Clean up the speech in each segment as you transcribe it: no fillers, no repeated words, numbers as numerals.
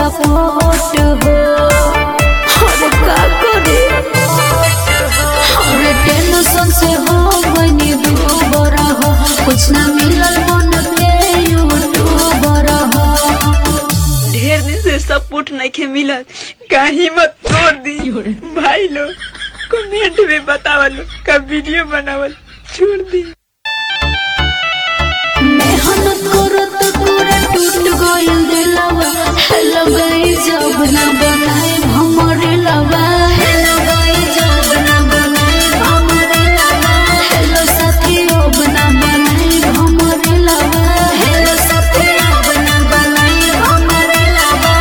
Support हो। अरे का करे अरे टेंशन से हो बनी दूबर हो, कुछ ना मिलल बन के यूट्यूबर हो। ढेर दिन से सपोर्ट नहीं के मिलत, कहीं मत तोड़ दी भाई लोग। कमेंट में बतावल का वीडियो बनावल छोड़ दी। मेहनत करो तो पूरा टूट गइल दिलवा। हेलो गाइस जब ना बनाए हमरे लवा। हेलो गाइस जब ना बनाए हमरे लवा। हेलो साथी अब ना बनाए हमरे लवा। हेलो साथी अब ना बनाए हमरे लवा।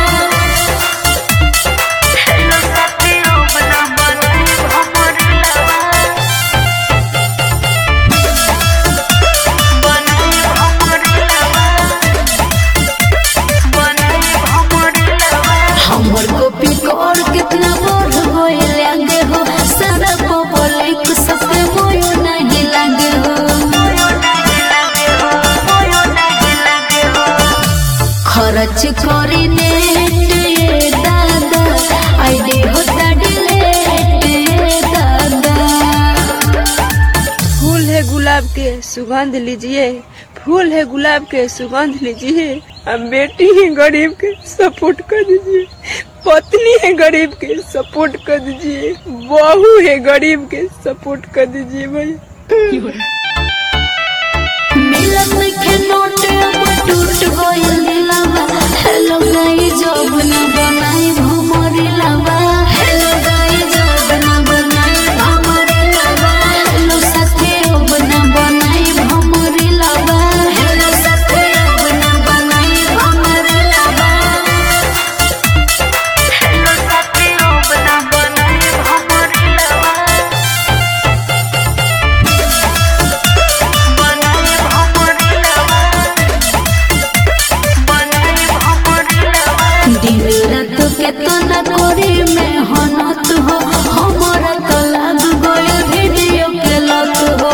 हेलो साथी अब ना बनाए हमरे लवा। हमर कॉपी और कितना बढ़ गइल आगे हो, सारा पब्लिक सबके मोयो नहीं लागे हो। खर्च करी नेट दादा, आईडी होता डिलीट दादा। फूल है गुलाब के सुगंध लीजिए, फूल है गुलाब के सुगंध लीजिए। अब बेटी है गरीब के सपोर्ट कर दीजिए, पत्नी है गरीब के सपोर्ट कर दीजिए, बहू है गरीब के सपोर्ट कर दीजिए भाई। मिलन के नोट अब टूट गइल दिलवा। हेलो गाइस जब ना बनाए हमरे लवा। हेलो गाइस जब ना बनाए हमरे लवा। हेलो साथी अब ना बनाए हमरे लवा। हेलो साथी अब ना बनाए हमरे लवा। हेलो साथी अब ना बनाए हमरे लवा। दिन रात केतना करे मेहनत हो, हमारा तो लाग गइल वीडियो के लत हो।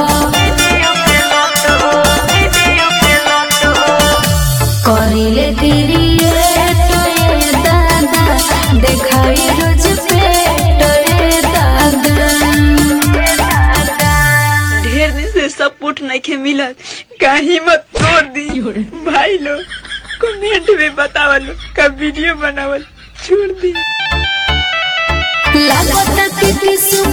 करिले क्रिएट ये दादा, देखाई रोज पेट ये दादा। ढेर दिन से सपोर्ट नहीं के मिलत, कहीं मत तोड़ दी भाई लोग। कमेंट में बतावल का वीडियो बनावल छोड़ दी। लागत कि किस्मत